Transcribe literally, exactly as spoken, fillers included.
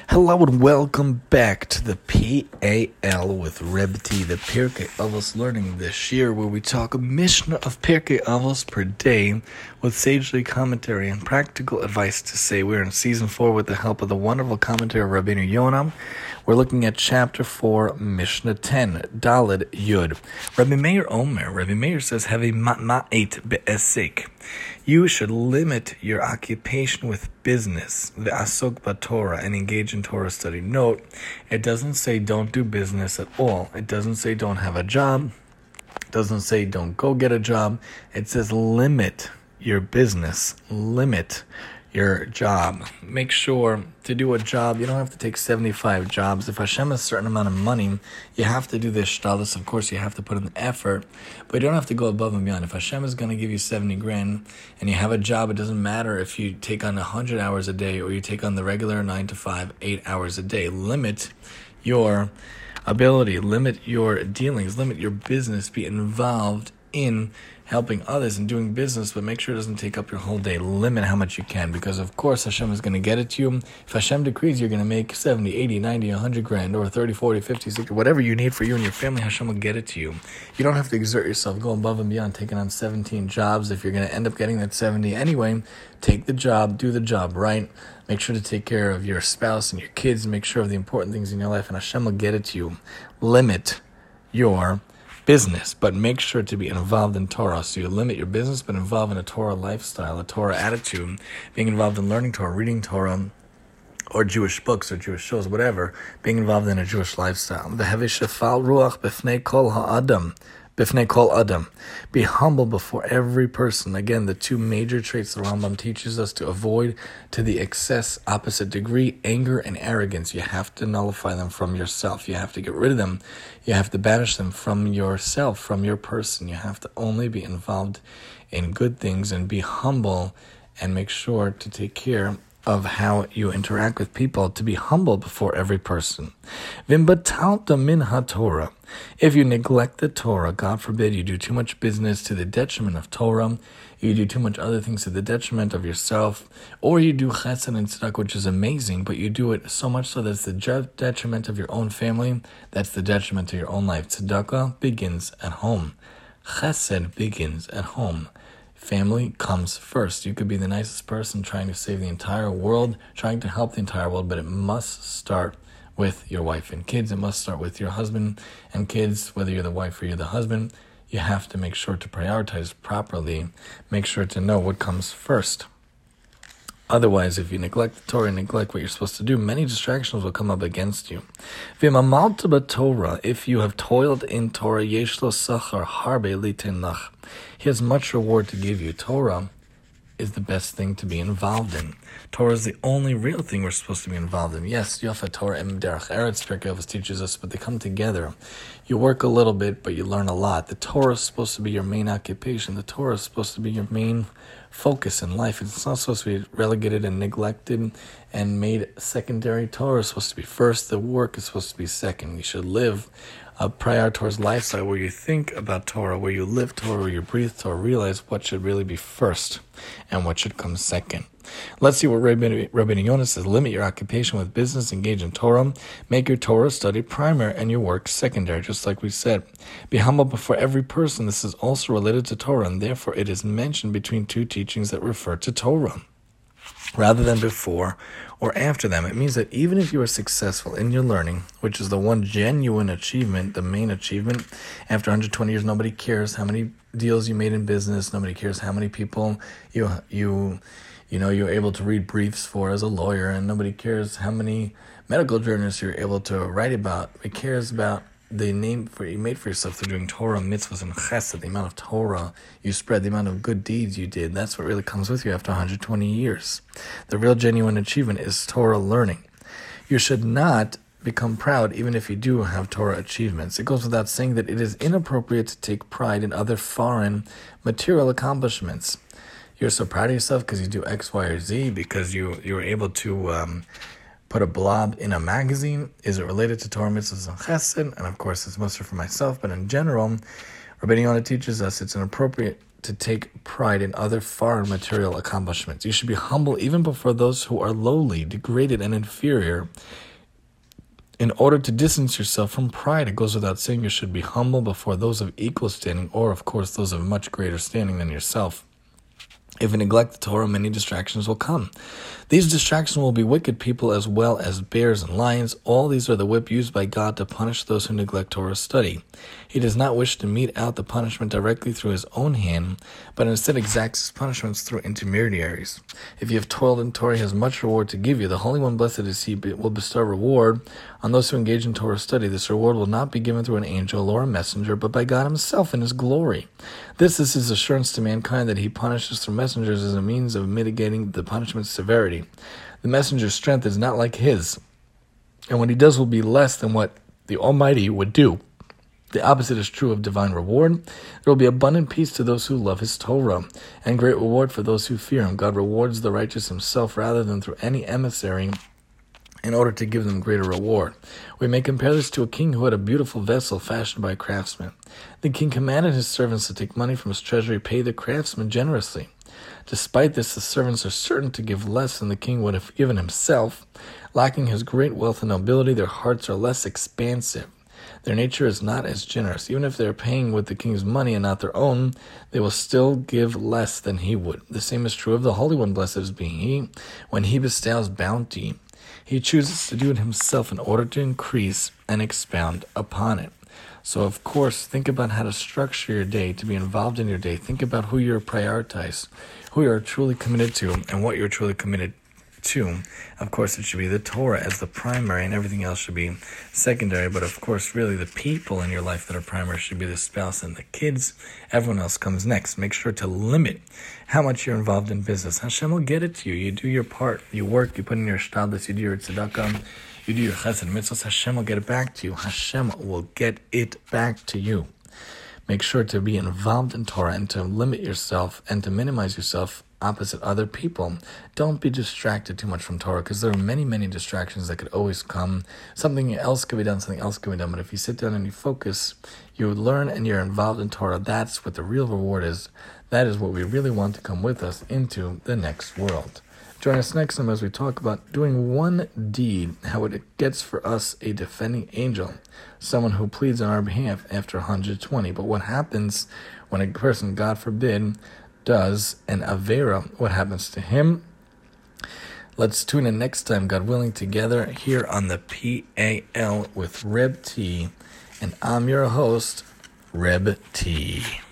Hello and welcome back to the P A L with Reb T, the Pirkei Avos learning this year, where we talk a Mishnah of Pirkei Avos per day with sagely commentary and practical advice to say. We're in season four with the help of the wonderful commentary of Rabbeinu Yonam. We're looking at chapter four, Mishnah ten, Daled Yud. Rabbi Meir Omer, Rabbi Meir says, have a ma'et be'esek. You should limit your occupation with business, the asok b'Torah, and engage in Torah study. Note, it doesn't say don't do business at all. It doesn't say don't have a job. It doesn't say don't go get a job. It says limit your business, limit your job. Make sure to do a job. You don't have to take seventy-five jobs. If Hashem has a certain amount of money, you have to do this shtalis. Of course, you have to put in the effort, but you don't have to go above and beyond. If Hashem is going to give you seventy grand and you have a job, it doesn't matter if you take on one hundred hours a day or you take on the regular nine to five, eight hours a day. Limit your ability, limit your dealings, limit your business. Be involved in helping others and doing business, but make sure it doesn't take up your whole day. Limit how much you can, because of course Hashem is going to get it to you. If Hashem decrees you're going to make seventy, eighty, ninety, one hundred grand, or thirty, forty, fifty, sixty, whatever you need for you and your family, Hashem will get it to you. You don't have to exert yourself, go above and beyond, taking on seventeen jobs. If you're going to end up getting that seventy anyway, take the job, do the job right. Make sure to take care of your spouse and your kids, and make sure of the important things in your life, and Hashem will get it to you. Limit your business, but make sure to be involved in Torah. So you limit your business, but involved in a Torah lifestyle, a Torah attitude, being involved in learning Torah, reading Torah, or Jewish books or Jewish shows, whatever, being involved in a Jewish lifestyle. The Hevi Shefal Ruach B'fnei Kol Ha'adam. B'fnei Kol Adam. Be humble before every person. Again, the two major traits the Rambam teaches us to avoid to the excess opposite degree, anger and arrogance. You have to nullify them from yourself. You have to get rid of them. You have to banish them from yourself, from your person. You have to only be involved in good things and be humble and make sure to take care of how you interact with people, to be humble before every person. V'imbatalta min ha-Torah. If you neglect the Torah, God forbid, you do too much business to the detriment of Torah, you do too much other things to the detriment of yourself, or you do chesed and tzedakah, which is amazing, but you do it so much so that it's the detriment of your own family, that's the detriment to your own life. Tzedakah begins at home. Chesed begins at home. Family comes first. You could be the nicest person trying to save the entire world, trying to help the entire world, but it must start with your wife and kids. It must start with your husband and kids, whether you're the wife or you're the husband. You have to make sure to prioritize properly. Make sure to know what comes first. Otherwise, if you neglect the Torah and neglect what you're supposed to do, many distractions will come up against you. Torah, if you have toiled in Torah, yesh lo sachar harbe litin lach. He has much reward to give you. Torah is the best thing to be involved in. Torah is the only real thing we're supposed to be involved in. Yes, Yofa Torah and Derech Eretz, Pirkei Avos teaches us, but they come together. You work a little bit, but you learn a lot. The Torah is supposed to be your main occupation. The Torah is supposed to be your main focus in life. It's not supposed to be relegated and neglected and made secondary. Torah is supposed to be first. The work is supposed to be second. You should live a prior towards lifestyle where you think about Torah, where you live Torah, where you breathe Torah, realize what should really be first and what should come second. Let's see what Rabbeinu Yonah says. Limit your occupation with business, engage in Torah, make your Torah study primary and your work secondary, just like we said. Be humble before every person. This is also related to Torah, and therefore it is mentioned between two teachings that refer to Torah, rather than before or after them. It means that even if you are successful in your learning, which is the one genuine achievement, the main achievement, after one hundred twenty years, nobody cares how many deals you made in business, nobody cares how many people you you you know you're able to read briefs for as a lawyer, and nobody cares how many medical journals you're able to write about. It cares about the name for you made for yourself through doing Torah, mitzvahs, and chesed, the amount of Torah you spread, the amount of good deeds you did. That's what really comes with you after one hundred twenty years. The real genuine achievement is Torah learning. You should not become proud even if you do have Torah achievements. It goes without saying that it is inappropriate to take pride in other foreign material accomplishments. You're so proud of yourself because you do X, Y, or Z, because you, you were able to um, put a blob in a magazine. Is it related to Torah, mitzvahs, and chesed? And of course, it's mostly for myself, but in general, Rabbeinu Yonah teaches us it's inappropriate to take pride in other foreign material accomplishments. You should be humble even before those who are lowly, degraded, and inferior, in order to distance yourself from pride. It goes without saying you should be humble before those of equal standing, or, of course, those of much greater standing than yourself. If you neglect the Torah, many distractions will come. These distractions will be wicked people as well as bears and lions. All these are the whip used by God to punish those who neglect Torah study. He does not wish to mete out the punishment directly through his own hand, but instead exacts his punishments through intermediaries. If you have toiled in Torah, he has much reward to give you. The Holy One, blessed is he, will bestow reward on those who engage in Torah study. This reward will not be given through an angel or a messenger, but by God himself in his glory. This is his assurance to mankind that he punishes through messengers as a means of mitigating the punishment's severity. The messenger's strength is not like his, and what he does will be less than what the Almighty would do. The opposite is true of divine reward. There will be abundant peace to those who love his Torah, and great reward for those who fear him. God rewards the righteous himself rather than through any emissary, in order to give them greater reward. We may compare this to a king who had a beautiful vessel fashioned by a craftsman. The king commanded his servants to take money from his treasury, pay the craftsman generously. Despite this, the servants are certain to give less than the king would have given himself. Lacking his great wealth and nobility, their hearts are less expansive. Their nature is not as generous. Even if they are paying with the king's money and not their own, they will still give less than he would. The same is true of the Holy One, blessed is being he. When he bestows bounty, he chooses to do it himself in order to increase and expound upon it. So, of course, think about how to structure your day, to be involved in your day. Think about who you're prioritized, who you're truly committed to, and what you're truly committed to. Of course, it should be the Torah as the primary, and everything else should be secondary. But, of course, really the people in your life that are primary should be the spouse and the kids. Everyone else comes next. Make sure to limit how much you're involved in business. Hashem will get it to you. You do your part. You work. You put in your shtadlis. You do your tzedakah. You do your chesed mitzvahs. Hashem will get it back to you. Hashem will get it back to you. Make sure to be involved in Torah and to limit yourself and to minimize yourself opposite other people. Don't be distracted too much from Torah, because there are many, many distractions that could always come. Something else could be done, something else could be done. But if you sit down and you focus, you learn and you're involved in Torah, that's what the real reward is. That is what we really want to come with us into the next world. Join us next time as we talk about doing one deed, how it gets for us a defending angel, someone who pleads on our behalf after one hundred twenty. But what happens when a person, God forbid, does an Avera? What happens to him? Let's tune in next time, God willing, together here on the P A L with Reb T. And I'm your host, Reb T.